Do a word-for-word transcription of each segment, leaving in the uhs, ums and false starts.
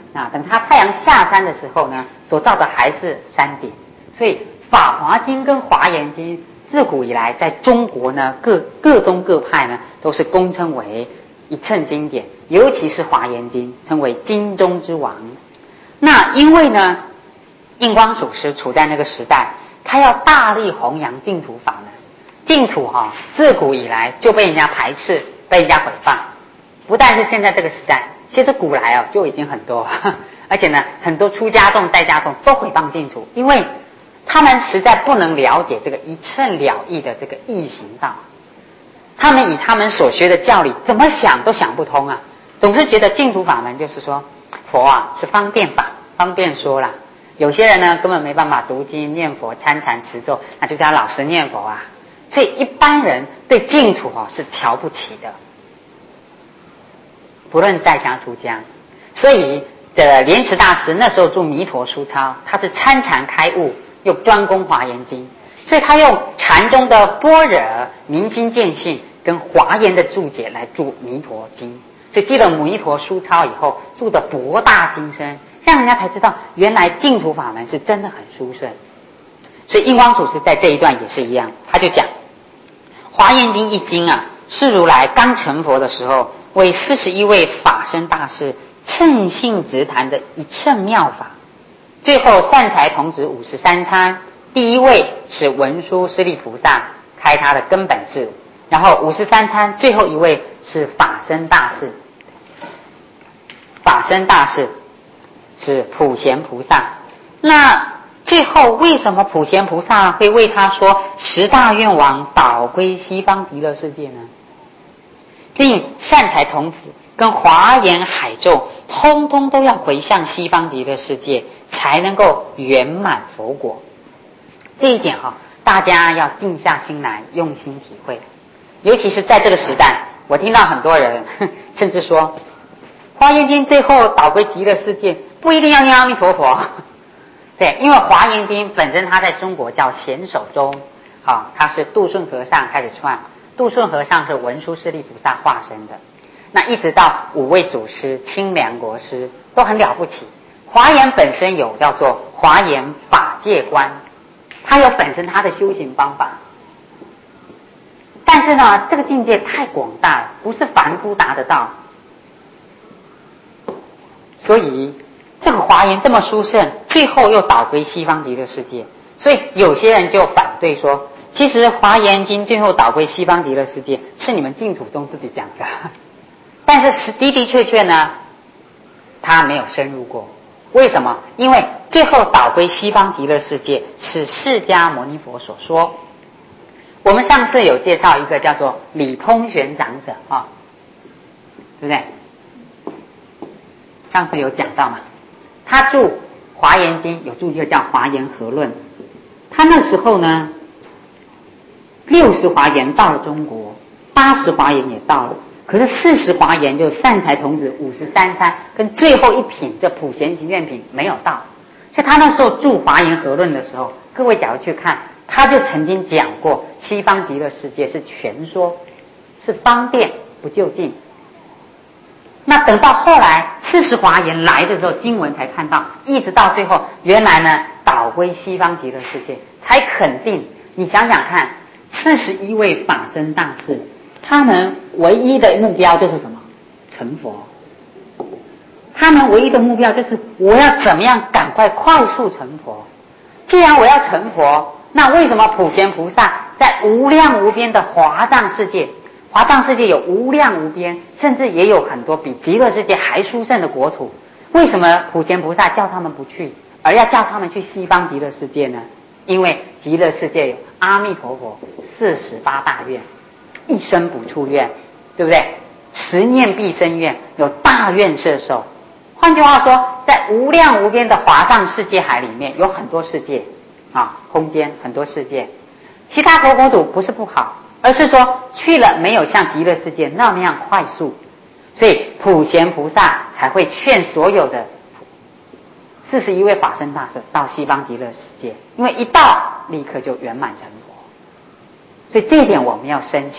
啊，等它太阳下山的时候呢，所照的还是山顶。所以《法华经》跟《华严经》自古以来在中国呢，各各宗各派呢都是公称为一乘经典，尤其是《华严经》称为经中之王。那因为呢，印光祖师处在那个时代，他要大力弘扬净土法门。净土哈、哦，自古以来就被人家排斥，被人家毁谤。不但是现在这个时代，其实古来哦就已经很多，而且呢，很多出家众、在家众都毁谤净土，因为他们实在不能了解这个一乘了义的这个易行道。他们以他们所学的教理，怎么想都想不通啊，总是觉得净土法门就是说，佛啊是方便法，方便说啦。有些人呢根本没办法读经、念佛、参禅、持咒，那就叫他老实念佛啊。所以一般人对净土哦是瞧不起的，不论在家出家。所以这莲池大师那时候著弥陀书钞，他是参禅开悟，又专攻华严经，所以他用禅中的般若、明心见性跟华严的注解来注弥陀经，所以记了弥陀书钞以后，注得博大精深，让人家才知道原来净土法门是真的很殊胜。所以印光祖师在这一段也是一样，他就讲华严经一经啊，是如来刚成佛的时候，为四十一位法身大士乘性直谈的一乘妙法。最后善财童子五十三参，第一位是文殊师利菩萨开他的根本智，然后五十三参最后一位是法身大士，法身大士是普贤菩萨。那最后为什么普贤菩萨会为他说十大愿王导归西方极乐世界呢？令善财童子跟华严海众通通都要回向西方极乐世界，才能够圆满佛果。这一点哈、哦，大家要静下心来用心体会。尤其是在这个时代，我听到很多人甚至说华严经最后导归极乐世界不一定要念阿弥陀佛。对，因为华严经本身它在中国叫显首宗，好，它是杜顺和尚开始创，杜顺和尚是文殊师利菩萨化身的，那一直到五位祖师、清凉国师都很了不起。华严本身有叫做华严法界观，它有本身它的修行方法，但是呢，这个境界太广大了，不是凡夫达得到，所以这个华严这么殊胜，最后又导归西方极乐世界，所以有些人就反对说，其实华严经最后导归西方极乐世界是你们净土宗自己讲的，但是的的确确呢，他没有深入过。为什么？因为最后导归西方极乐世界是释迦牟尼佛所说。我们上次有介绍一个叫做李通玄长者啊、哦，对不对？上次有讲到嘛，他注华严经有注一个叫华严和论，他那时候呢，六十华严到了中国，八十华严也到了，可是四十华严就善财童子五十三参跟最后一品这普贤行愿品没有到，所以他那时候注华严和论的时候，各位假如去看，他就曾经讲过西方极乐世界是全说，是方便不就近。那等到后来四十华严来的时候，经文才看到，一直到最后，原来呢导归西方极乐世界，才肯定。你想想看，四十一位法身大士，他们唯一的目标就是什么？成佛。他们唯一的目标就是我要怎么样赶快快速成佛。既然我要成佛，那为什么普贤菩萨在无量无边的华藏世界，华藏世界有无量无边，甚至也有很多比极乐世界还殊胜的国土，为什么普贤菩萨叫他们不去，而要叫他们去西方极乐世界呢？因为极乐世界有阿弥陀佛四十八大愿，一生不出愿，对不对？十念必生愿，有大愿摄受。换句话说，在无量无边的华藏世界海里面，有很多世界啊，空间很多世界。其他佛国土不是不好，而是说去了没有像极乐世界那么样快速，所以普贤菩萨才会劝所有的四十一位法身大士到西方极乐世界，因为一到立刻就圆满成佛。所以这一点我们要深信。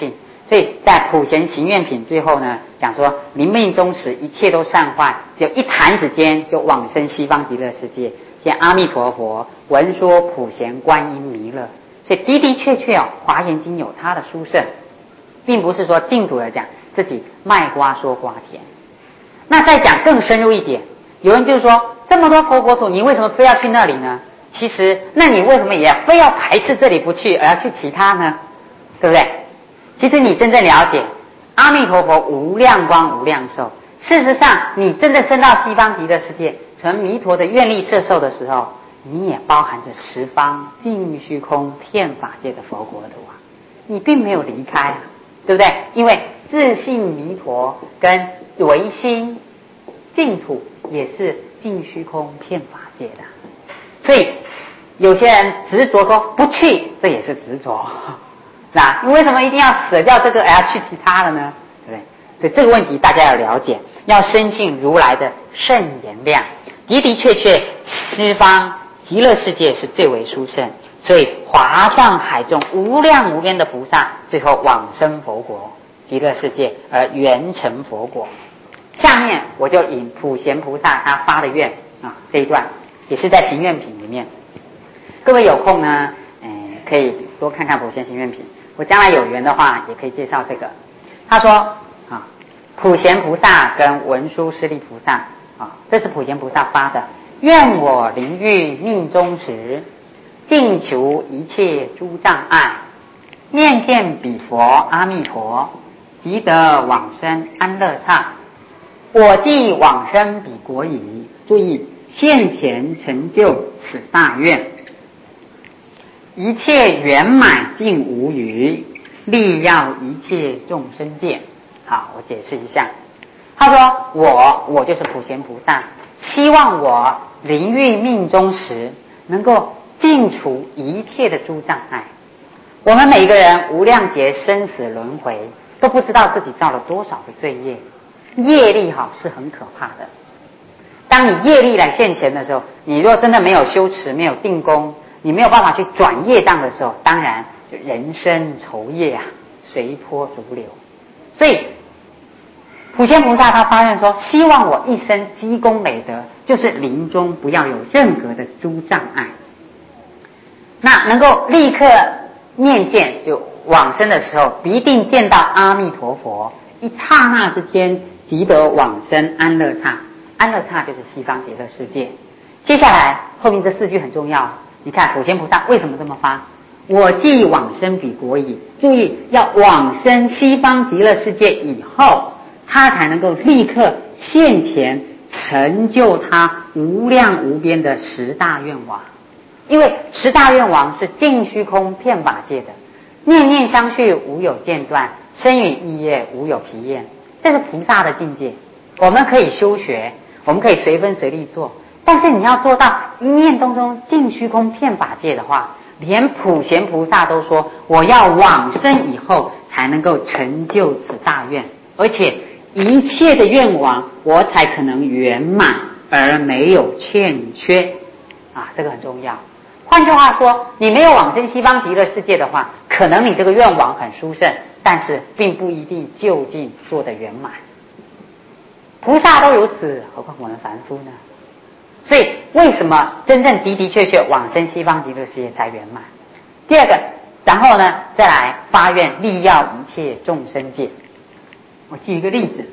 所以在普贤行愿品最后呢，讲说临命终时一切都散坏，只有一弹指间就往生西方极乐世界，见阿弥陀佛闻说普贤观音弥勒。所以的的确确哦，华严经有它的殊胜，并不是说净土的讲自己卖瓜说瓜甜。那再讲更深入一点，有人就是说这么多佛国土，你为什么非要去那里呢？其实那你为什么也非要排斥这里不去，而要去其他呢？对不对？其实你真正了解阿弥陀佛无量光无量寿，事实上你真的升到西方极乐世界成弥陀的愿力摄受的时候，你也包含着十方尽虚空遍法界的佛国土啊，你并没有离开啊，对不对？因为自信弥陀跟唯心净土也是尽虚空遍法界的，所以有些人执着说不去，这也是执着，那你为什么一定要舍掉这个，而要去其他的呢？对不对？所以这个问题大家要了解，要深信如来的圣言量，的的确确西方极乐世界是最为殊胜，所以华藏海中无量无边的菩萨最后往生佛国极乐世界而圆成佛果。下面我就引普贤菩萨他发的愿啊，这一段也是在行愿品里面，各位有空呢，呃，可以多看看普贤行愿品。我将来有缘的话，也可以介绍这个。他说啊，普贤菩萨跟文殊师利菩萨啊，这是普贤菩萨发的。愿我临欲命终时，尽除一切诸障碍，面见彼佛阿弥陀，即得往生安乐刹。我既往生彼国矣。注意，现前成就此大愿，一切圆满尽无余，利要一切众生界。好，我解释一下。他说我我就是普贤菩萨，希望我临欲命终时能够尽除一切的诸障碍。我们每个人无量劫生死轮回，都不知道自己造了多少的罪业，业力好是很可怕的。当你业力来现前的时候，你若真的没有修持，没有定功，你没有办法去转业障的时候，当然人生愁业啊，随波逐流。所以普贤菩萨他发愿说，希望我一生积功累德，就是临终不要有任何的诸障碍，那能够立刻面见，就往生的时候必定见到阿弥陀佛，一刹那之间即得往生安乐刹。安乐刹就是西方极乐世界。接下来后面这四句很重要，你看普贤菩萨为什么这么发？我既往生彼国矣，注意要往生西方极乐世界以后，他才能够立刻现前成就他无量无边的十大愿王。因为十大愿王是尽虚空遍法界的，念念相续无有间断，生与意业无有疲厌，这是菩萨的境界。我们可以修学，我们可以随分随力做，但是你要做到一念当中尽虚空遍法界的话，连普贤菩萨都说我要往生以后才能够成就此大愿，而且一切的愿望我才可能圆满而没有欠缺啊，这个很重要。换句话说，你没有往生西方极乐世界的话，可能你这个愿望很殊胜，但是并不一定究竟做得圆满。菩萨都如此，何况我们凡夫呢？所以为什么真正的的确确往生西方极乐世界才圆满？第二个，然后呢再来发愿利要一切众生界。我举一个例子，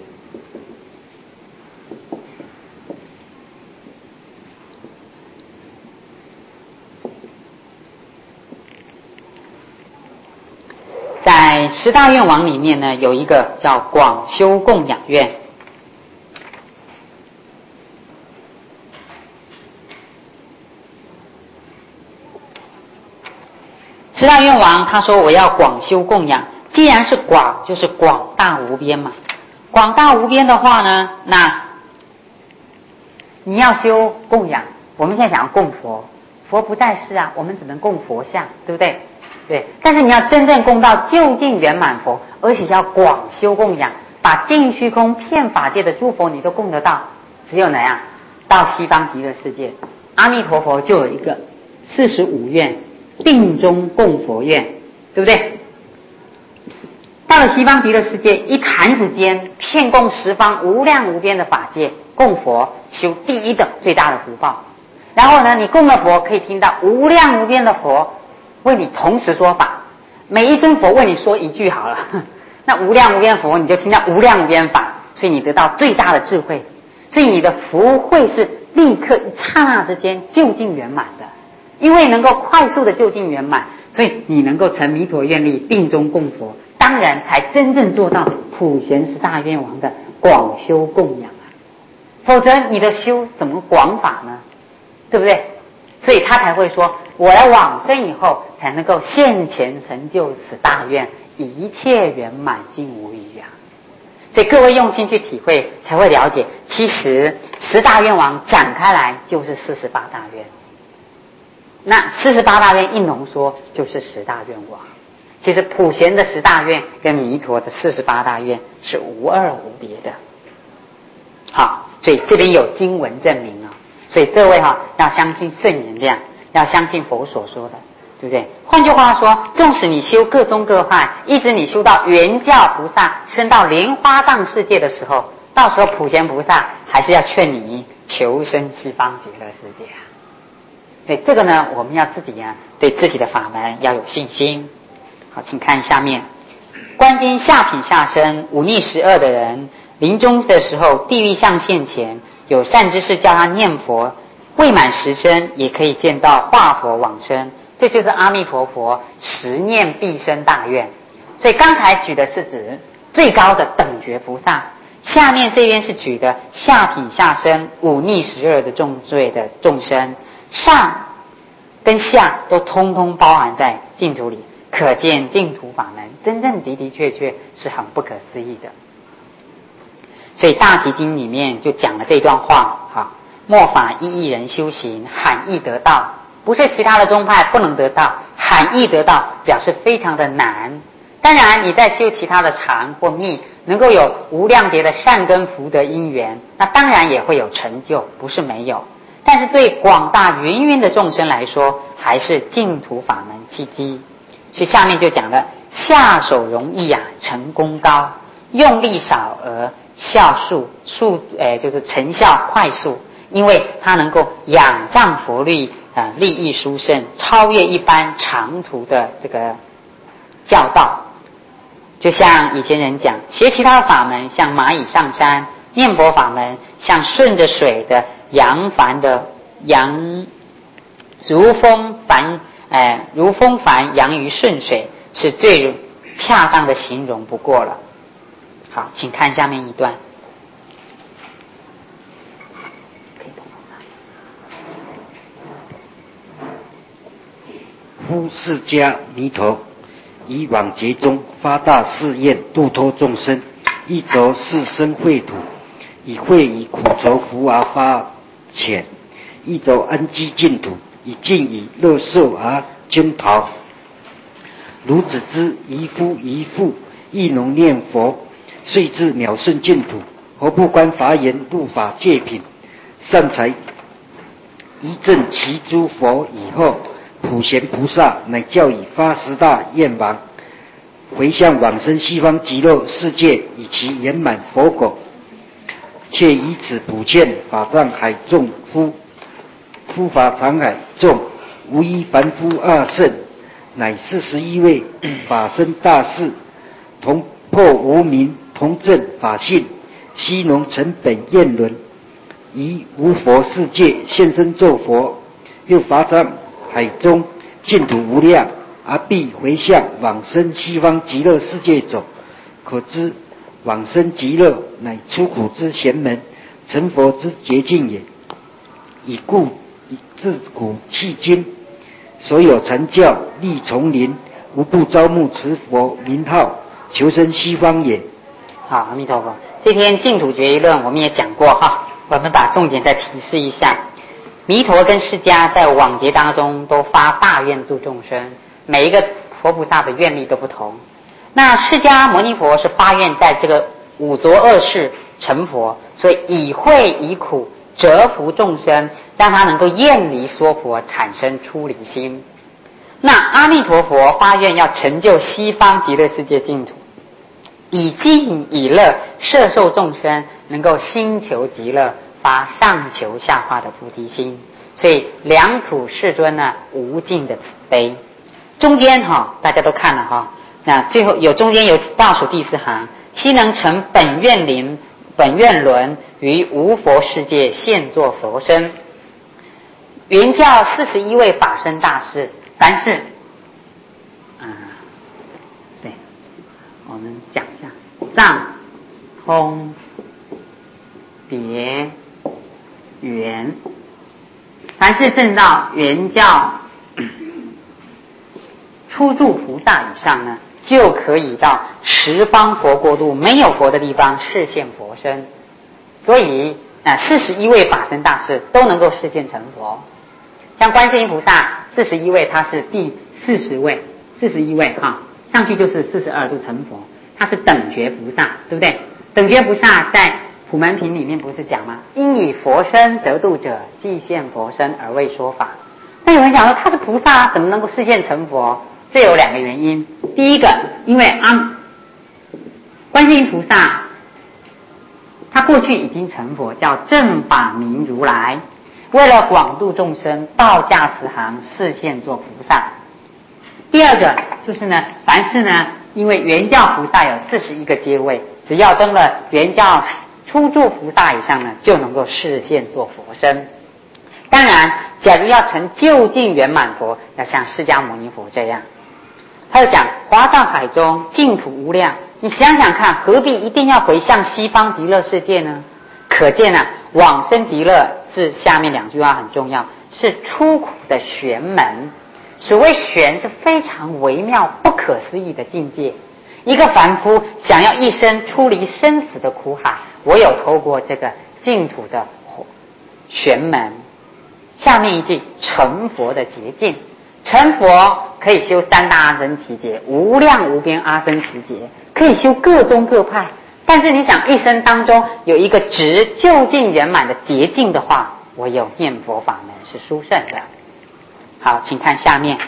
在十大愿王里面呢，有一个叫广修供养愿。十大愿王他说我要广修供养，既然是广，就是广大无边嘛。广大无边的话呢，那你要修供养，我们现在想要供佛，佛不在世啊，我们只能供佛像，对不对？对。但是你要真正供到究竟圆满佛，而且要广修供养，把尽虚空遍法界的诸佛你都供得到，只有哪样？到西方极乐世界，阿弥陀佛就有一个四十五愿定中供佛愿，对不对？到了了西方极乐世界，一弹指间遍供十方无量无边的法界，供佛修第一等最大的福报。然后呢，你供了佛，可以听到无量无边的佛为你同时说法，每一尊佛为你说一句好了，那无量无边佛你就听到无量无边法，所以你得到最大的智慧，所以你的福慧是立刻一刹那之间究竟圆满的。因为能够快速的究竟圆满，所以你能够成弥陀愿力，定中供佛，当然才真正做到普贤十大愿王的广修供养啊。否则你的修怎么广法呢？对不对？所以他才会说，我要往生以后才能够现前成就此大愿，一切圆满尽无余啊。所以各位用心去体会，才会了解，其实十大愿王展开来就是四十八大愿。那四十八大愿一浓缩就是十大愿王。其实普贤的十大愿跟弥陀的四十八大愿是无二无别的。好，所以这边有经文证明啊。所以这位哈要相信圣言量，要相信佛所说的，对不对？换句话说，纵使你修各宗各派，一直你修到圆教菩萨，升到莲花藏世界的时候，到时候普贤菩萨还是要劝你求生西方极乐世界啊。所以这个呢，我们要自己啊，对自己的法门要有信心。好，请看下面，观经下品下生忤逆十恶的人，临终的时候，地狱相现前，有善知识叫他念佛，未满十生也可以见到化佛往生。这就是阿弥陀佛十念必生大愿。所以刚才举的是指最高的等觉菩萨，下面这边是举的下品下生忤逆十恶的重罪的众生。上跟下都通通包含在净土里，可见净土法门真正的的确确是很不可思议的。所以大集经里面就讲了这段话，哈，末法一亿人修行，罕易得道。不是其他的宗派不能得到，罕易得到表示非常的难。当然你在修其他的禅或密，能够有无量劫的善根福德因缘，那当然也会有成就，不是没有。但是对广大芸芸的众生来说，还是净土法门契机。所以下面就讲了，下手容易啊，成功高；用力少而效速速，呃，就是成效快速，因为它能够仰仗佛律啊，利益殊胜，超越一般长途的这个教导。就像以前人讲，学其他法门像蚂蚁上山，念佛法门像顺着水的扬帆的扬如风帆，呃，如风帆扬于顺水，是最恰当的形容不过了。好，请看下面一段。 夫释迦弥陀以往劫中发大誓愿，度脱众生，一则是生秽土，以会以苦愁福而发浅；一则安居净土，以尽以乐受而熏陶。如子之遗夫遗妇，亦能念佛，遂至秒胜净土。何不观华严入法界品，善财一证其诸佛以后，普贤菩萨乃教以发十大愿王，回向往生西方极乐世界，以其圆满佛果，且以此普劝法藏海众夫夫法常海众，无一凡夫二圣，乃四十一位法身大士，同破无明，同证法性，悉能成本愿轮，以无佛世界现身作佛，又法藏海中净土无量，而必回向往生西方极乐世界走。可知往生极乐乃出苦之贤门，成佛之捷径也。以故自古迄今，所有禅教立丛林，无不招募持佛名号，求生西方也。 好，阿弥陀佛。这篇净土决议论我们也讲过哈，我们把重点再提示一下。弥陀跟释迦在往劫当中都发大愿度众生，每一个佛菩萨的愿力都不同。那释迦牟尼佛是发愿在这个五浊恶世成佛，所以以慧以苦折服众生，让他能够厌离说佛，产生出离心。那阿弥陀佛发愿要成就西方极乐世界净土， 以敬以乐摄受众生，能够心求极乐，发上求下化的菩提心。所以两土世尊呢，无尽的慈悲。中间哈，大家都看了哈，那最后有中间有倒数第四行，悉能成本愿灵、本愿轮，于无佛世界现作佛身。云教四十一位法身大士，凡是，啊、呃，对，我们讲一下，藏、通、别、圆，凡是证到圆教初住菩萨以上呢，就可以到十方佛国度没有佛的地方示现佛身。所以啊，四十一位法身大士都能够示现成佛。像观世音菩萨四十一位，他是第四十位，四十一位哈，上去就是四十二度成佛，他是等觉菩萨，对不对？等觉菩萨在普门品里面不是讲吗？因以佛身得度者，即现佛身而为说法。那有人讲说他是菩萨，怎么能够示现成佛？这有两个原因。第一个，因为啊，观世音菩萨他过去已经成佛，叫正法明如来。为了广度众生，道驾慈航，示现做菩萨。第二个就是呢，凡是呢，因为原教菩萨有四十一个阶位，只要登了原教初住菩萨以上呢，就能够示现做佛身。当然，假如要成究竟圆满佛，要像释迦牟尼佛这样。他就讲华藏海中净土无量，你想想看，何必一定要回向西方极乐世界呢？可见啊，往生极乐是下面两句话很重要，是出苦的玄门。所谓玄，是非常微妙不可思议的境界。一个凡夫想要一生出离生死的苦海，唯有透过这个净土的玄门。下面一句，成佛的捷径。成佛可以修三大阿僧祇劫，无量无边阿僧祇劫，可以修各宗各派。但是你想一生当中有一个直究竟圆满的捷径的话，唯有念佛法门是殊胜的。好，请看下面。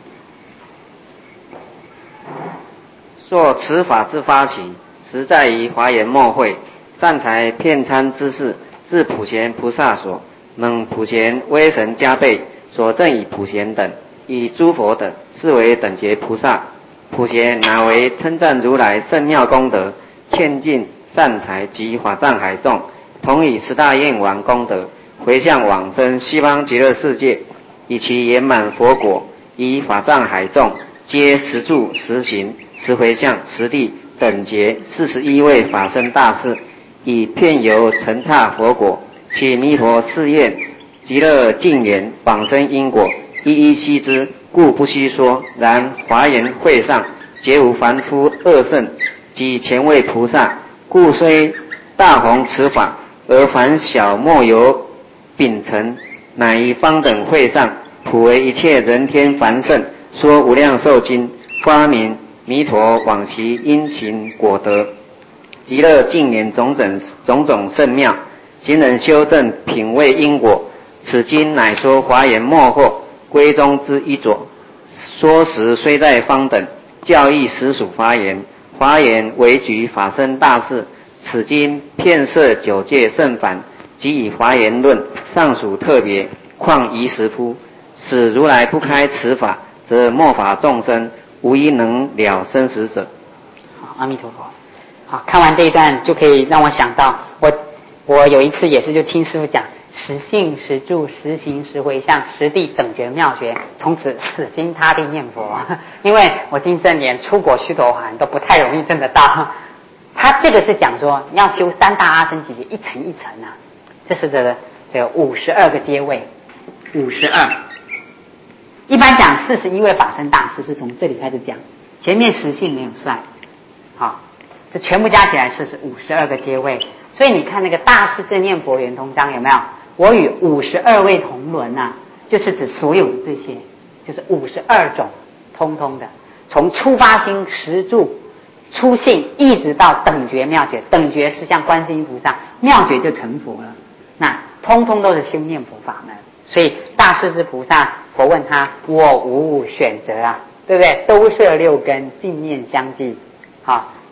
说此法之发起，实在于华严末会，善财遍参之事，自普贤菩萨所，蒙普贤威神加倍，所证以普贤等，以诸佛等，是为等觉菩萨。普贤乃为称赞如来圣妙功德，劝进善财及法藏海众，同以十大愿王功德，回向往生西方极乐世界，以其圆满佛果，以法藏海众，皆实住实行实回向实地等觉四十一位法身大士，以遍游成刹佛果，其弥陀誓愿极乐净缘往生因果，一一悉知，故不须说。然华严会上，皆无凡夫恶圣及前位菩萨，故虽大弘此法，而凡小莫有秉承，乃于方等会上，普为一切人天凡圣，说无量寿经，发明弥陀往昔因行果德，极乐净缘种种种种圣妙，行人修正品味因果。此经乃说华严末后归宗之一左，说时虽在方等，教义实属华严。华严为举法身大士，此经遍摄九界圣凡，即以华严论，尚属特别，况夷时夫？使如来不开此法，则末法众生无一能了生死者。 好，阿弥陀佛。好，看完这一段就可以让我想到，我我有一次也是就听师父讲实信实住实行实回向实地等觉妙学，从此死心塌地念佛。因为我今生连出国须陀洹都不太容易证得到。他这个是讲说你要修三大阿僧祇劫，一层一层啊，这是这个这个五十二个阶位，五十二。一般讲四十一位法身大士是从这里开始讲，前面实性没有算。好，这全部加起来是五十二个阶位。所以你看那个大士正念佛圆通章有没有？我与五十二位同伦啊，就是指所有的这些，就是五十二种，通通的，从初发心实住初信一直到等觉妙觉，等觉是像观世音菩萨，妙觉就成佛了。那通通都是修念佛法门。所以大势至菩萨，佛问他：我无选择啊，对不对？都摄六根，净念相继。好，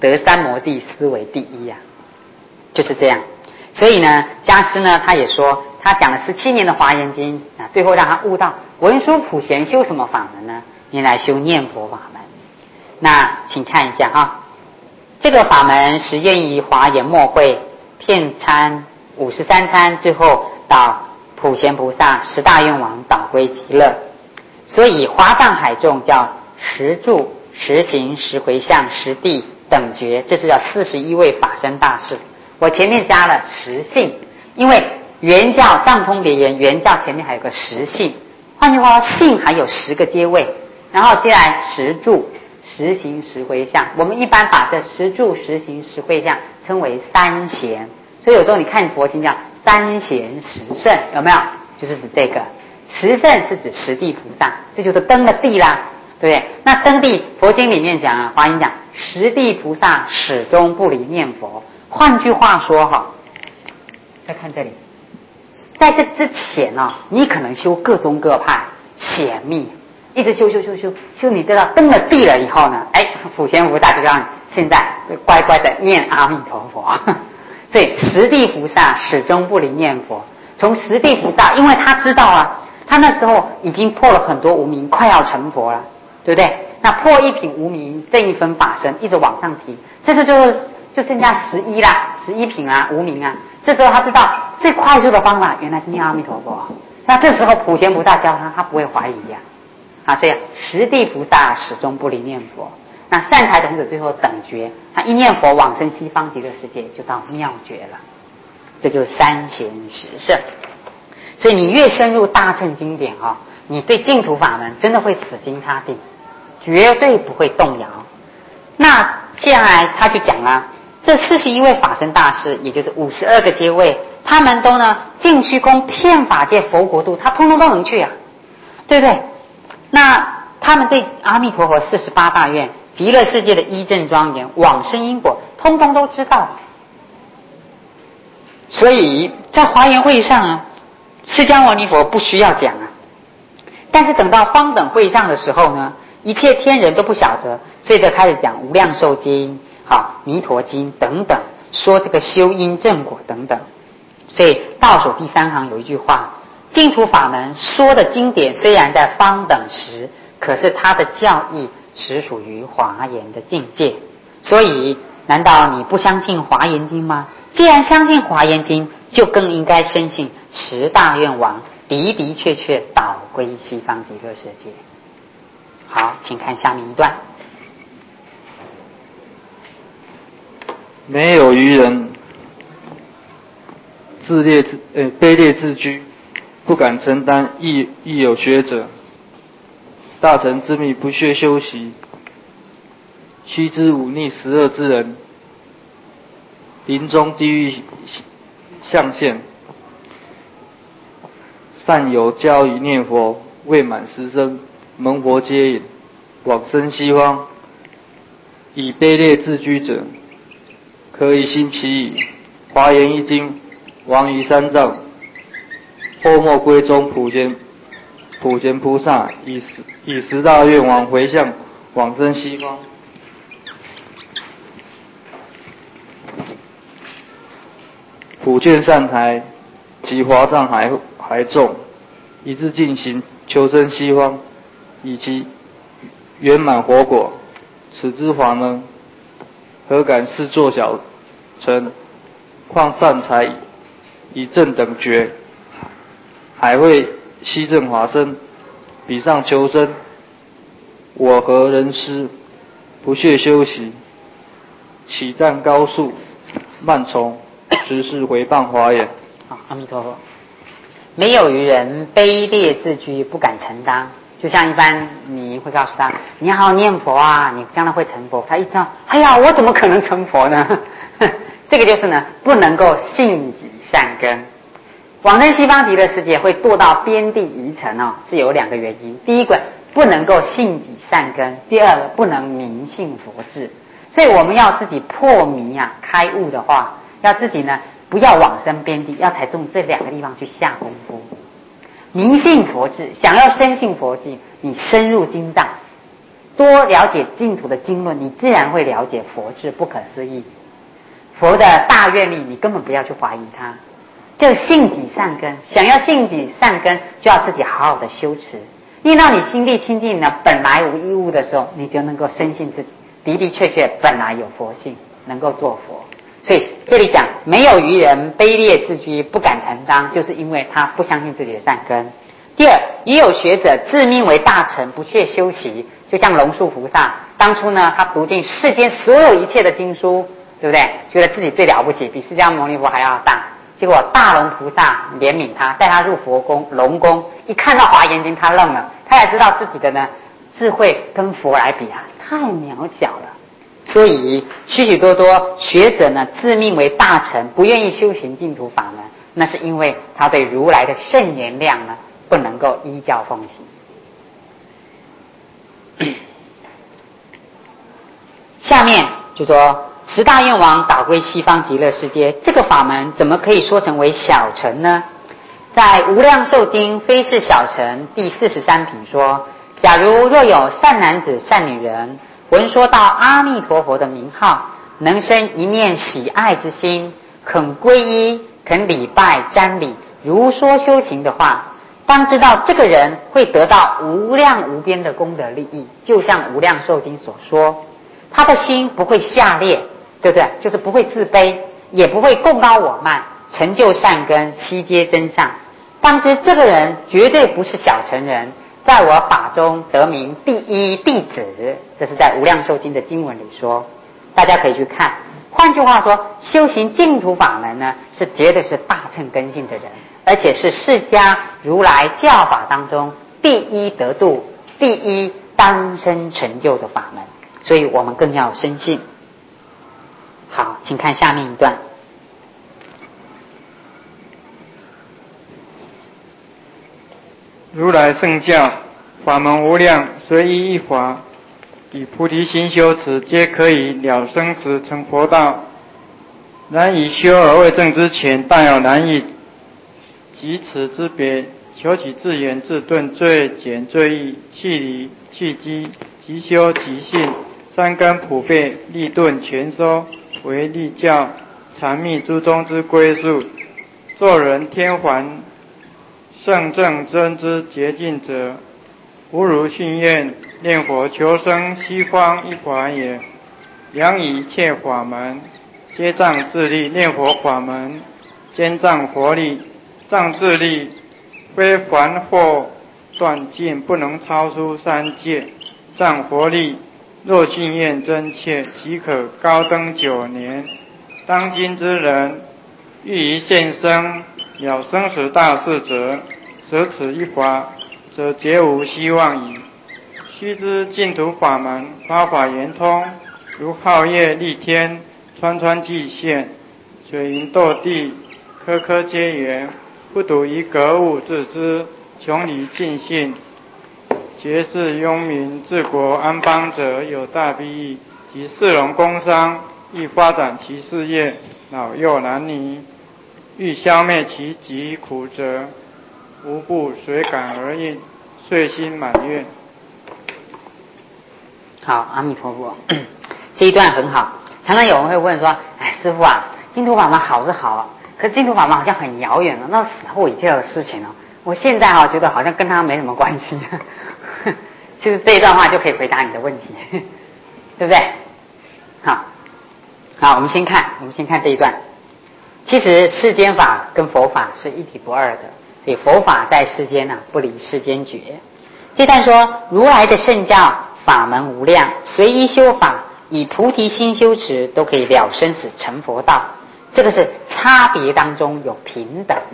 得三摩地思为第一啊，就是这样。所以呢，家师呢他也说，他讲了十七年的华严经啊，最后让他悟到文殊普贤修什么法门呢？原来修念佛法门。那请看一下哈，这个法门始愿于华严末会，遍参五十三参之后，到普贤菩萨十大愿王导归极乐。所以华藏海众叫十住、十行、十回向、十地等觉，这是叫四十一位法身大士。我前面加了十性，因为原教藏通别言，原教前面还有个十性，换句话说，性还有十个阶位，然后接下来十住、十行、十回向。我们一般把这十住、十行、十回向称为三贤，所以有时候你看佛经叫三贤十圣，有没有？就是指这个。十圣是指十地菩萨，这就是登了地啦，对不对？那登地，佛经里面讲啊，华严讲十地菩萨始终不离念佛。换句话说哈，再看这里，在这之前啊，你可能修各宗各派显密，一直修修修修修，你知道登了地了以后呢，哎，普贤菩萨就让你现在乖乖的念阿弥陀佛。所以十地菩萨始终不离念佛。从十地菩萨，因为他知道啊，他那时候已经破了很多无明，快要成佛了，对不对？那破一品无明，正一分法身，一直往上提，这时候就就剩下十一啦，十一品啊，无明啊。这时候他知道最快速的方法原来是念阿弥陀佛。那这时候普贤菩萨教他，他不会怀疑呀、啊。啊，所以十地菩萨始终不离念佛。那善财童子最后等觉，他一念佛往生西方极乐世界，就到妙觉了。这就是三贤十圣。所以你越深入大乘经典哈、哦，你对净土法门真的会死心塌地，绝对不会动摇。那接下来他就讲了，这四十一位法身大士，也就是五十二个阶位，他们都呢尽虚空遍法界佛国度，他通通都能去啊，对不对？那他们对阿弥陀佛四十八大愿、极乐世界的一正庄严、往生因果，通通都知道。所以在华严会上啊，释迦牟尼佛不需要讲啊，但是等到方等会上的时候呢，一切天人都不晓得，所以就开始讲无量寿经、好弥陀经等等，说这个修因正果等等。所以倒数第三行有一句话，净土法门说的经典虽然在方等时，可是它的教义实属于华严的境界。所以难道你不相信华严经吗？既然相信华严经，就更应该深信十大愿王的的确确导归西方极乐世界。好，请看下面一段。 没有愚人自劣自呃卑劣自居，不敢承担，亦亦有学者大乘之密，不屑修习，须知忤逆十恶之人，临终地狱象现，善有教以念佛，未满十生，蒙佛接引，往生西方。以卑劣自居者，可以兴其意。华严一经，亡于三藏，后末归宗普贤普贤菩萨，以十以十大愿王回向往生西方。普劝善财及华藏海海众，一致进行求生西方，以其圆满活果。此之法门，何敢视作小乘？况善财以正等觉，还会悉正法身，比上求生。我何人师，不屑修习，岂但高速慢从，实是回谤华严。 好，阿弥陀佛。没有愚人卑劣自居，不敢承担。就像一般你会告诉他，你好好念佛啊，你将来会成佛。他一听，哎呀，我怎么可能成佛呢？这个就是呢，不能够信己善根。往生西方极乐世界会堕到边地疑尘哦，是有两个原因。第一个，不能够信己善根；第二个，不能明信佛智。所以我们要自己破迷啊，开悟的话，要自己呢不要往生边地，要采从这两个地方去下功夫。明信佛智，想要深信佛智，你深入经藏， 多了解净土的经论，你自然会了解佛智不可思议。佛的大愿力，你根本不要去怀疑它。这性体善根，想要性体善根，就要自己好好的修持。念到你心地清净呢，本来无一物的时候，你就能够深信自己的的确确本来有佛性，能够做佛。所以这里讲，没有愚人卑劣自居，不敢承当，就是因为他不相信自己的善根。第二，也有学者自命为大乘，不屑修习，就像龙树菩萨，当初呢，他读尽世间所有一切的经书，对不对？觉得自己最了不起，比释迦牟尼佛还要大。结果大龙菩萨怜悯他，带他入佛宫龙宫，一看到华严经，他愣了，他才知道自己的呢智慧跟佛来比啊，太渺小了。所以许许多多学者呢，自命为大乘，不愿意修行净土法门，那是因为他对如来的圣言量呢，不能够依教奉行。下面就说十大愿王导归西方极乐世界，这个法门怎么可以说成为小乘呢？在无量寿经非是小乘第四十三品说，假如若有善男子善女人，闻说到阿弥陀佛的名号，能生一念喜爱之心，肯皈依，肯礼拜瞻礼，如说修行的话，当知道这个人会得到无量无边的功德利益，就像无量寿经所说，他的心不会下劣，对不对？就是不会自卑，也不会贡高我慢，成就善根，悉皆真善。当知这个人绝对不是小乘人，在我法中得名第一弟子，这是在无量寿经的经文里说，大家可以去看。换句话说，修行净土法门呢，是绝对是大乘根性的人，而且是释迦如来教法当中第一得度、第一当生成就的法门，所以我们更要深信。好，请看下面一段。 如来圣教法门无量，随意一法，以菩提心修持，皆可以了生死成佛道。然以修而未证之前，大有难易。即此之别，求取自圆自顿，最简最易，气理气机，即修即信，三根普被，立顿全收，为立教禅密诸宗之归宿。做人天还圣正真之捷径者，无如训愿念佛求生西方一法也。良以一切法门，皆仗自力。念佛法门，兼仗佛力。仗自力，非凡或断尽，不能超出三界。仗佛力，若信愿真切，即可高登九年。当今之人，欲于现生了生死大事者，舍此一法，则绝无希望矣。须知净土法门，法法圆通，如皓月立天，川川际现，水云堕地，颗颗皆圆。不独一格物自知，穷理尽信，绝世庸民治国安邦者有大裨益。及士农工商，欲发展其事业，老幼男女，欲消灭其疾苦者，无不随感而应，遂心满愿。 好，阿弥陀佛。这一段很好。常常有人会问说，哎，师父啊，净土法门好是好啊，可是净土法门好像很遥远了，那死后以前的事情哦。我现在哈、哦、觉得好像跟他没什么关系。其实这一段话就可以回答你的问题，对不对？好，好，我们先看，我们先看这一段。其实世间法跟佛法是一体不二的，所以佛法在世间呢、啊、不离世间觉。这段说如来的圣教法门无量，随意修法，以菩提心修持，都可以了生死成佛道。这个是差别当中有平等，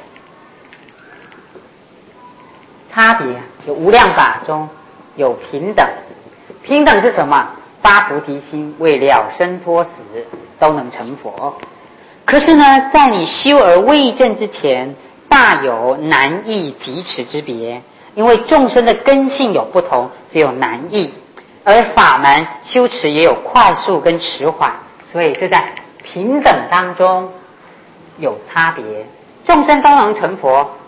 差别有无量法中有平等。平等是什么？发菩提心，为了生脱死都能成佛。可是呢，在你修而未证之前，大有难易疾迟之别。因为众生的根性有不同，所以有难易，而法门修持也有快速跟迟缓，所以这在平等当中有差别。众生都能成佛，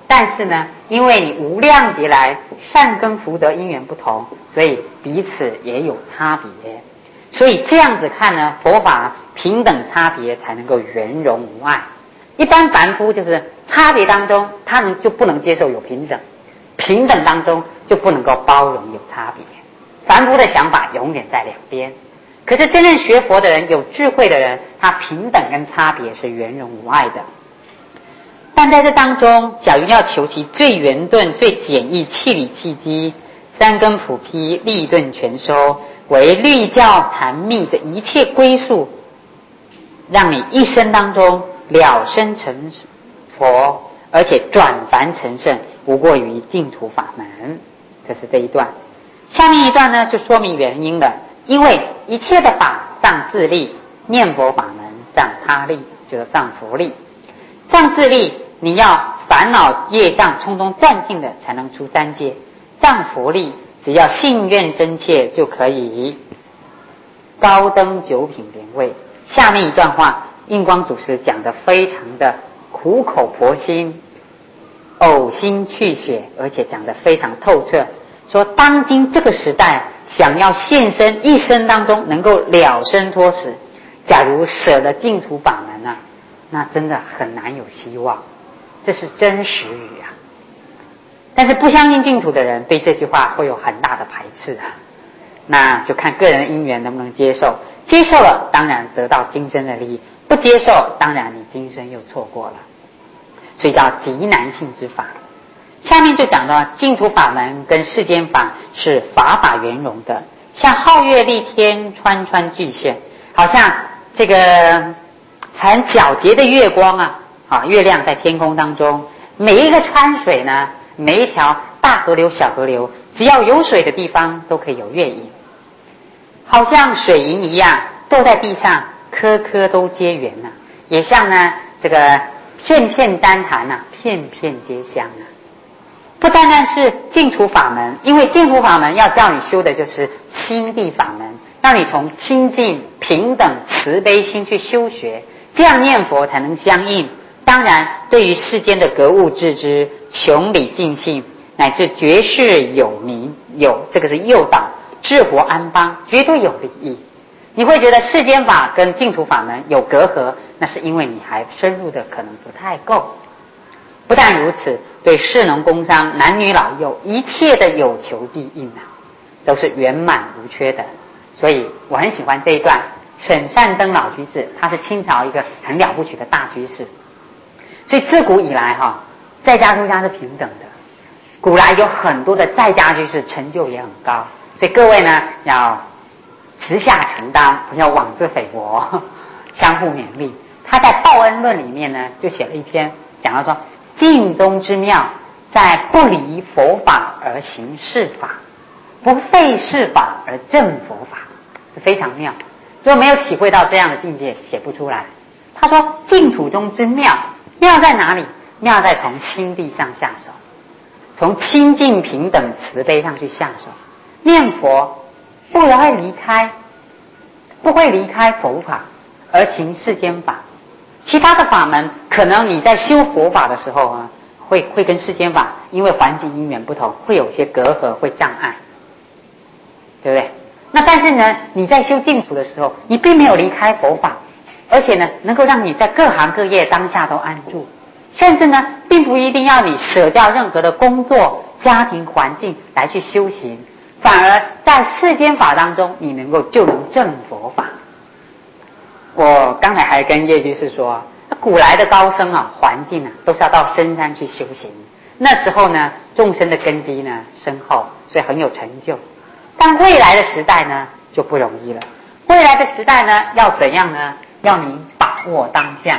但是呢，因为你无量劫来善根福德因缘不同，所以彼此也有差别。所以这样子看呢，佛法平等差别才能够圆融无碍。一般凡夫就是差别当中，他能就不能接受有平等，平等当中就不能够包容有差别。凡夫的想法永远在两边。可是真正学佛的人，有智慧的人，他平等跟差别是圆融无碍的。但在这当中，假如要求其最圆顿、最简易、气理气机、三根普披、立顿全收，为律教禅密的一切归宿，让你一生当中了生成佛，而且转凡成圣，无过于净土法门。这是这一段。下面一段呢，就说明原因了。因为一切的法仗自力，念佛法门仗他力，就是仗佛力。仗自力，你要烦恼业障通通断尽的，才能出三界。仗佛力，只要信愿真切，就可以高登九品莲位。下面一段话，印光祖师讲得非常的苦口婆心，呕心泣血，而且讲得非常透彻。说当今这个时代，想要现身一生当中能够了生脱死，假如舍了净土法门啊，那真的很难有希望。这是真实语啊。但是不相信净土的人对这句话会有很大的排斥啊。那就看个人的因缘能不能接受，接受了当然得到今生的利益，不接受当然你今生又错过了。所以叫极难信之法。下面就讲到净土法门跟世间法是法法圆融的，像皓月丽天，川川巨现，好像这个很皎洁的月光啊，啊，月亮在天空当中，每一个川水呢，每一条大河流、小河流，只要有水的地方都可以有月影，好像水银一样落在地上，颗颗都皆圆啊，也像呢这个片片旃檀啊，片片皆香啊。不单单是净土法门，因为净土法门要叫你修的就是心地法门，让你从清净、平等、慈悲心去修学，这样念佛才能相应。当然，对于世间的格物致知、穷理尽性，乃至绝世有名有这个是诱导治国安邦，绝对有利益。你会觉得世间法跟净土法门有隔阂，那是因为你还深入的可能不太够。不但如此，对士农工商、男女老幼一切的有求必应啊，都是圆满无缺的。所以我很喜欢这一段。沈善登老居士，他是清朝一个很了不起的大居士，所以自古以来哈，在家出家是平等的。古来有很多的在家居士成就也很高，所以各位呢要直下承担，不要妄自菲薄，相互勉励。他在《报恩论》里面呢，就写了一篇，讲到说净宗之妙，在不离佛法而行世法，不废世法而正佛法，是非常妙。如果没有体会到这样的境界，写不出来。他说净土中之妙，妙在哪里？妙在从心地上下手，从清净平等慈悲上去下手。念佛不会离开，不会离开佛法而行世间法。其他的法门，可能你在修佛法的时候啊，会会跟世间法因为环境因缘不同，会有些隔阂，会障碍，对不对？那但是呢，你在修净土的时候，你并没有离开佛法，而且呢，能够让你在各行各业当下都安住，甚至呢，并不一定要你舍掉任何的工作、家庭环境来去修行，反而在世间法当中，你能够就能证佛法。我刚才还跟叶居士说，古来的高僧啊，环境啊，都是要到深山去修行。那时候呢，众生的根基呢深厚，所以很有成就。但未来的时代呢，就不容易了。未来的时代呢，要怎样呢？要你把握当下，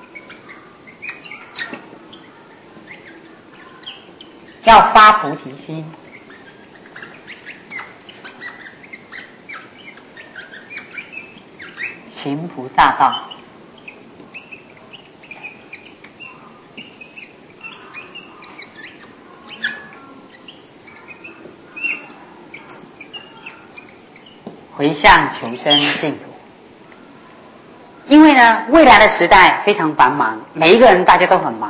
要发菩提心，行菩萨道。回向求生净土。因为呢，未来的时代非常繁忙，每一个人大家都很忙，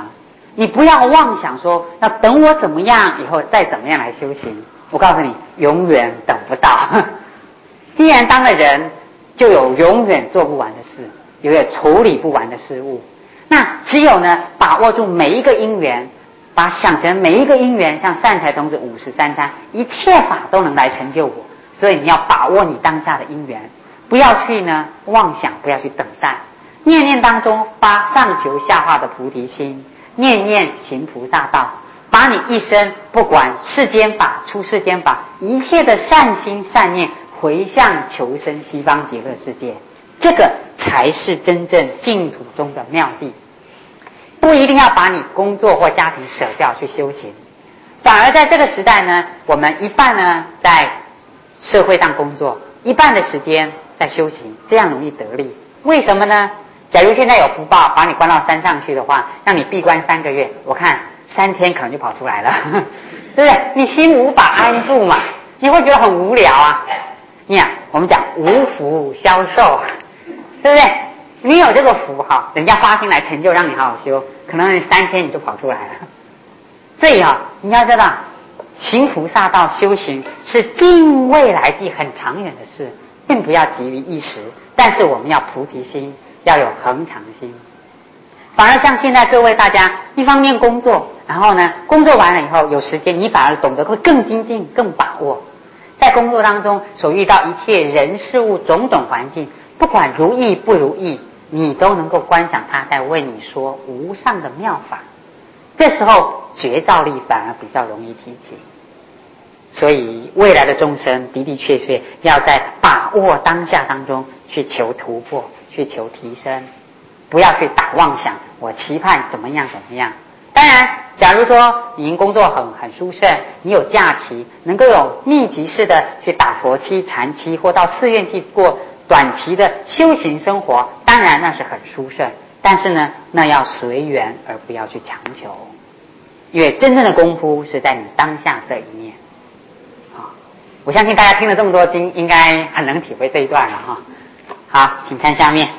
你不要妄想说要等我怎么样以后再怎么样来修行，我告诉你，永远等不到。既然当了人，就有永远做不完的事，有也处理不完的事物。那只有呢，把握住每一个因缘，把想成每一个因缘，像善财童子五十三参，一切法都能来成就我。所以你要把握你当下的因缘，不要去呢妄想，不要去等待，念念当中发上求下化的菩提心，念念行菩萨道，把你一生不管世间法、出世间法，一切的善心善念回向求生西方极乐世界，这个才是真正净土中的妙地。不一定要把你工作或家庭舍掉去修行，反而在这个时代呢，我们一半呢在社会上工作，一半的时间在修行，这样容易得力。为什么呢？假如现在有福报把你关到山上去的话，让你闭关三个月，我看三天可能就跑出来了，对不对？你心无法安住嘛，你会觉得很无聊啊。你看我们讲无福消受，对不对？你有这个福哈，人家发心来成就让你好好修，可能三天你就跑出来了。所以啊，你要知道行菩萨道修行是定未来地很长远的事，并不要急于一时，但是我们要菩提心，要有恒常心。反而像现在各位大家一方面工作，然后呢工作完了以后有时间，你反而懂得会更精进更把握，在工作当中所遇到一切人事物种种环境，不管如意不如意，你都能够观想他在为你说无上的妙法，这时候觉照力反而比较容易提起。所以未来的众生的的确确要在把握当下当中去求突破，去求提升，不要去打妄想，我期盼怎么样怎么样。当然假如说你工作很很殊胜，你有假期，能够有密集式的去打佛七禅七，或到寺院去过短期的修行生活，当然那是很殊胜，但是呢那要随缘而不要去强求，因为真正的功夫是在你当下这一念。我相信大家听了这么多经，应该很能体会这一段了哈。好，请看下面。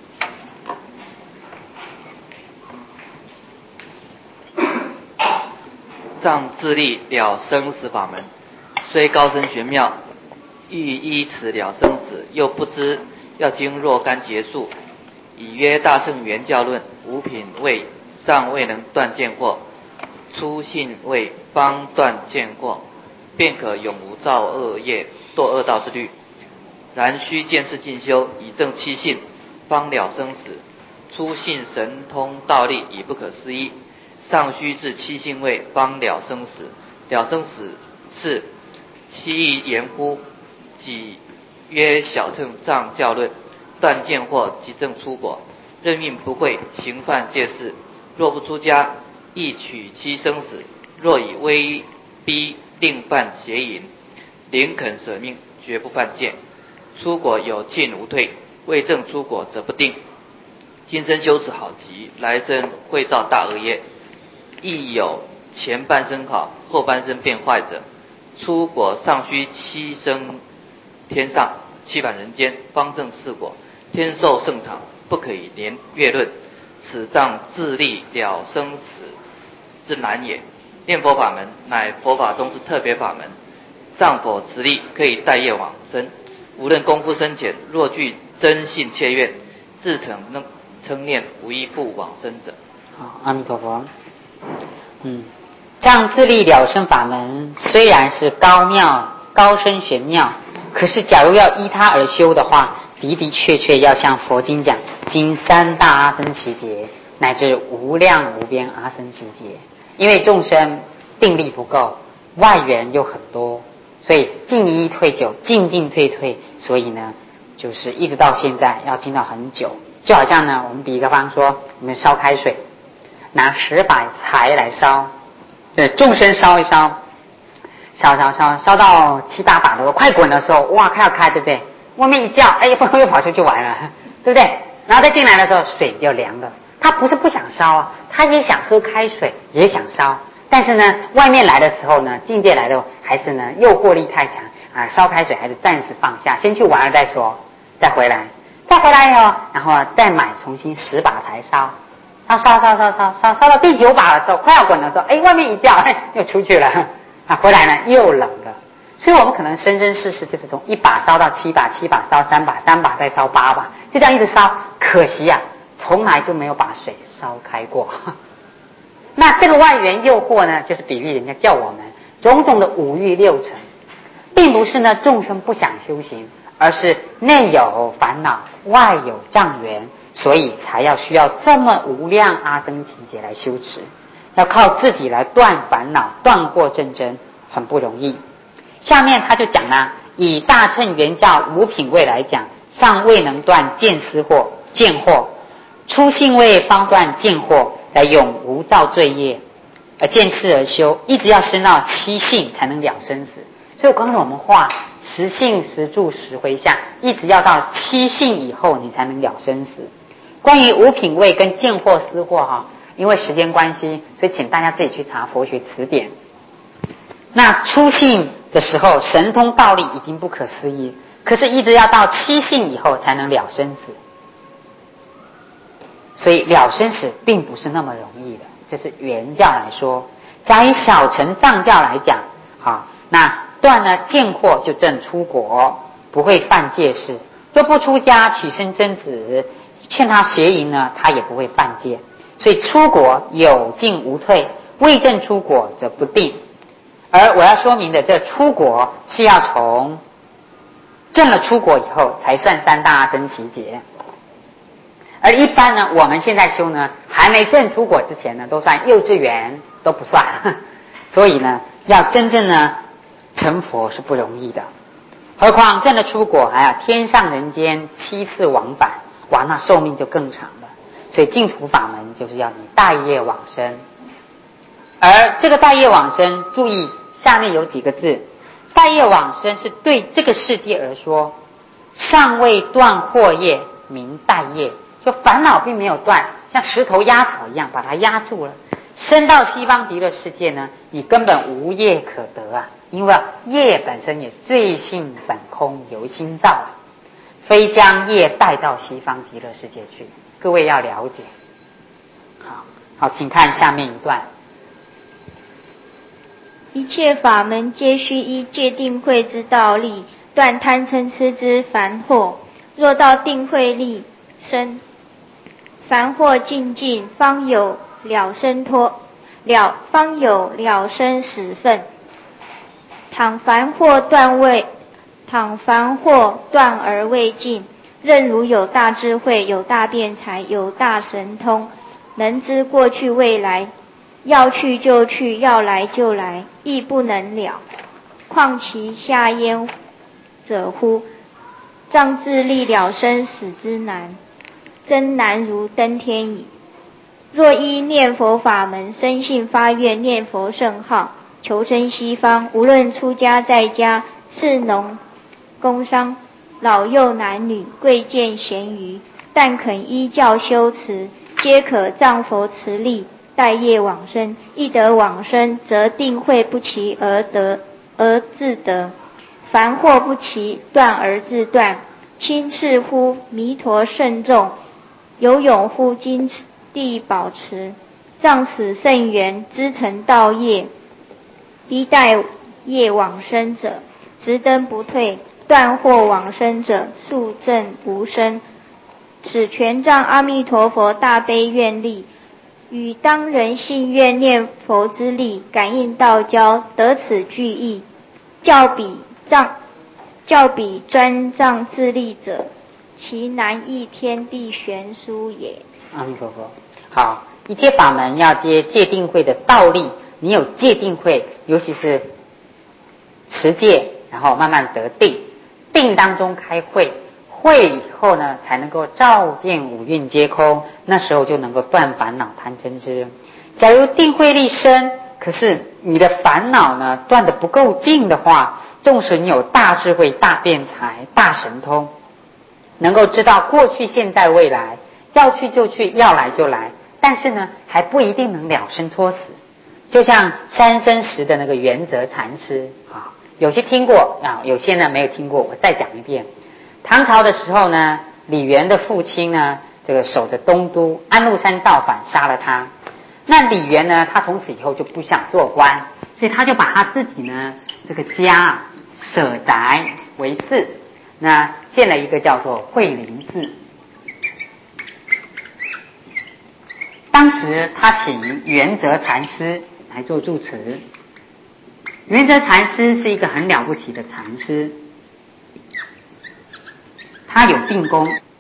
仗自力了生死法门，虽高深玄妙，欲依此了生死，又不知要经若干劫数。以曰大乘圆教论，五品位尚未能断见惑，初信位方断见惑，便可永无造恶业堕恶道之虑。然须见识进修，以证七信，方了生死。初信神通道力已不可思议，尚须至七信位，方了生死。了生死是七义言乎，即曰小乘藏教论，断见惑即证出果。任运不会，行犯戒事。若不出家，亦取其生死。若以威逼令犯邪淫，宁肯舍命，绝不犯戒。出果有进无退，未证出果则不定。今生修持好极，来生会造大恶业。亦有前半生好，后半生变坏者。出果尚须七生天上，七返人间，方证四果。天寿甚长，不可以年月论。此障自力了生死之难也。念佛法门乃佛法中之特别法门，藏佛持力可以带业往生。无论功夫深浅，若具真信切愿，自诚称念，无一不往生者。 好，阿弥陀佛。嗯，藏自力了生法门虽然是高妙、高深玄妙，可是假如要依它而修的话，的的确确要像佛经讲，经三大阿僧祇劫，乃至无量无边阿僧祇劫。因为众生定力不够，外缘又很多，所以进一退九，进进退退，所以呢就是一直到现在要进到很久。就好像呢我们比一个方说，我们烧开水，拿十把柴来烧，对，众生烧一烧，烧烧烧烧到七八把的快滚的时候，哇快要开，对不对？外面一叫，哎，不又跑出去玩了，对不对？然后再进来的时候水就凉了。他不是不想烧啊，他也想喝开水，也想烧，但是呢外面来的时候呢，境界来的还是呢诱惑力太强啊，烧开水还是暂时放下，先去玩了再说，再回来再回来以后，然后再买重新十把柴烧， 他烧烧烧烧烧烧到第九把的时候，快要滚的时候，哎，外面一叫，哎，又出去了，啊，回来呢又冷了。所以我们可能生生世世就是从一把烧到七把，七把烧三把，三把再烧八把，就这样一直烧。可惜啊，从来就没有把水烧开过。那这个外缘诱惑呢，就是比喻人家叫我们种种的五欲六尘，并不是呢众生不想修行，而是内有烦恼，外有障缘，所以才要需要这么无量阿僧祇劫来修持，要靠自己来断烦恼，断惑正真，很不容易。下面他就讲了，以大乘圆教五品位来讲，尚未能断见思惑、见惑，初性位方断见惑，来永无造罪业，而见次而修，一直要升到七性才能了生死。所以刚才我们画十性、十住、十回向，一直要到七性以后，你才能了生死。关于五品位跟见惑、思惑哈，因为时间关系，所以请大家自己去查佛学词典。那初性的时候，神通道力已经不可思议，可是一直要到七性以后才能了生死。所以了生死并不是那么容易的，这是圆教来说。假以小乘藏教来讲，好，那断了见惑就证出国，不会犯戒事。若不出家取生生子，劝他邪淫呢，他也不会犯戒。所以出国有进无退，未证出国则不定。而我要说明的，这出国是要从证了出国以后才算三大阿僧祇劫。而一般呢，我们现在修呢，还没证出国之前呢，都算幼稚园，都不算。所以呢，要真正呢成佛是不容易的，何况证了出国还要天上人间七次往返，哇，那寿命就更长了。所以净土法门就是要你大业往生。而这个大业往生，注意下面有几个字，大业往生是对这个世界而说，尚未断惑业名大业，就烦恼并没有断，像石头压草一样把它压住了。升到西方极乐世界呢，你根本无业可得啊，因为业本身也罪性本空，由心造啊，非将业带到西方极乐世界去。各位要了解。好，好，请看下面一段。 一切法门皆须依戒定慧之道力，断贪嗔痴之烦惑。若到定慧力生，烦惑尽尽，方有了生脱了，方有了生死分。倘烦惑断未，倘烦惑断而未尽，任如有大智慧，有大辩才，有大神通，能知过去未来，要去就去，要来就来，亦不能了。况其下焉者乎？仗自力了生死之难，真难如登天矣。若依念佛法门，深信发愿，念佛圣号，求生西方，无论出家在家，士农工商，老幼男女，贵贱咸愚，但肯依教修持，皆可仗佛慈力，待业往生。一得往生，则定慧不齐而得而自得，凡惑不齐断而自断。亲赐乎弥陀圣众，有永乎金地保持，仗此圣缘，知成道业，一待业往生者，直登不退；断惑往生者，速证无生。此全仗阿弥陀佛大悲愿力，与当人信愿念佛之力，感应道交，得此具义。较比仗较比专仗自力者，其难易天地悬殊也。 阿弥陀佛。好，一切法门要接戒定慧的道力，你有戒定慧，尤其是持戒，然后慢慢得定，定当中开慧，慧以后呢，才能够照见五蕴皆空，那时候就能够断烦恼贪嗔痴。假如定慧力深，可是你的烦恼呢断得不够定的话，纵使你有大智慧、大辩才、大神通，能够知道过去、现在、未来，要去就去，要来就来，但是呢，还不一定能了生脱死。就像三生石的那个圆泽禅师啊，有些听过啊，有些呢没有听过，我再讲一遍。唐朝的时候呢，李渊的父亲呢这个守着东都安禄山造反，杀了他。那李渊呢，他从此以后就不想做官，所以他就把他自己呢这个家舍宅为寺，那建了一个叫做惠林寺。当时他请元泽禅师来做住持。元泽禅师是一个很了不起的禅师，他有定功，